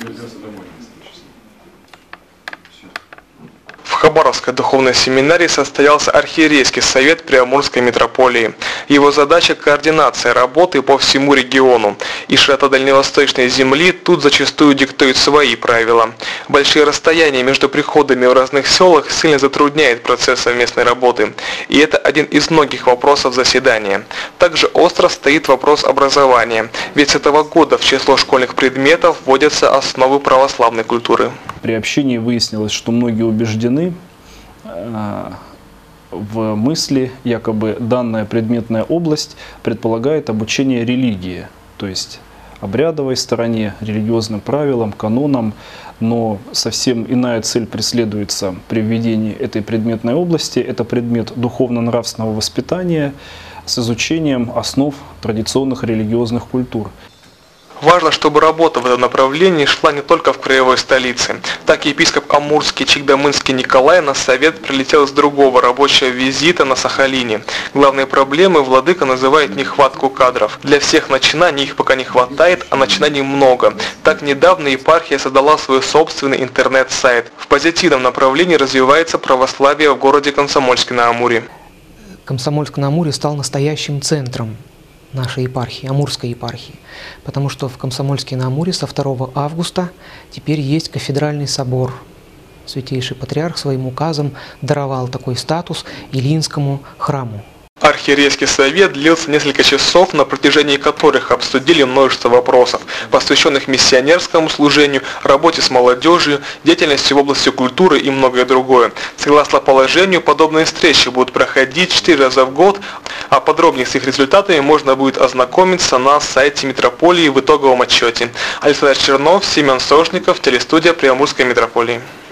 В Хабаровской духовной семинарии состоялся архиерейский совет Приамурской митрополии. Его задача – координация работы по всему региону. И широта дальневосточной земли тут зачастую диктует свои правила. Большие расстояния между приходами в разных селах сильно затрудняет процесс совместной работы. И это один из многих вопросов заседания. Также остро стоит вопрос образования. Ведь с этого года в число школьных предметов вводятся основы православной культуры. При общении выяснилось, что многие убеждены в мысли, якобы данная предметная область предполагает обучение религии, то есть обрядовой стороне, религиозным правилам, канонам, но совсем иная цель преследуется при введении этой предметной области. Это предмет духовно-нравственного воспитания с изучением основ традиционных религиозных культур. Важно, чтобы работа в этом направлении шла не только в краевой столице. Так епископ Амурский Чикдамынский Николай на совет прилетел с другого рабочего визита на Сахалине. Главной проблемой владыка называет нехватку кадров. Для всех начинаний их пока не хватает, а начинаний много. Так недавно епархия создала свой собственный интернет-сайт. В позитивном направлении развивается православие в городе Комсомольске-на-Амуре. Комсомольск-на-Амуре стал настоящим центром нашей епархии, Амурской епархии, потому что в Комсомольске-на-Амуре со 2 августа теперь есть кафедральный собор. Святейший Патриарх своим указом даровал такой статус Илинскому храму. Архиерейский совет длился несколько часов, на протяжении которых обсудили множество вопросов, посвященных миссионерскому служению, работе с молодежью, деятельности в области культуры и многое другое. Согласно положению, подобные встречи будут проходить 4 раза в год, а подробнее с их результатами можно будет ознакомиться на сайте митрополии в итоговом отчете. Александр Чернов, Семен Сошников, телестудия Приамурской митрополии.